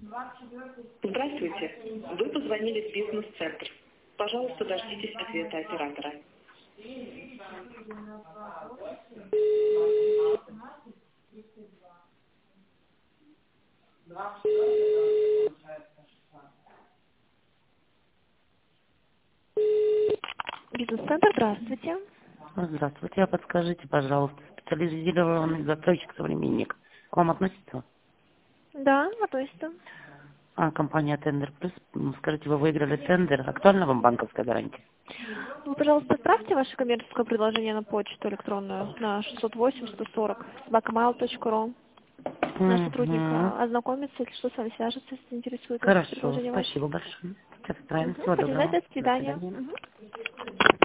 Здравствуйте. Вы позвонили в бизнес-центр. Пожалуйста, дождитесь ответа оператора. Бизнес-центр, здравствуйте. Здравствуйте, а подскажите, пожалуйста, специализированный застройщик-современник к вам относится? Да, относится. Компания Тендер Плюс. Скажите, вы выиграли тендер. Актуальна вам банковская гарантия? Вы, пожалуйста, отправьте ваше коммерческое предложение на почту электронную на 608-140 Наш сотрудник Угу. ознакомится, если что, с вами свяжется, если интересует ваше Хорошо, предложение ваше. спасибо большое. Сейчас отправим. Всего доброго. До До свидания. свидания.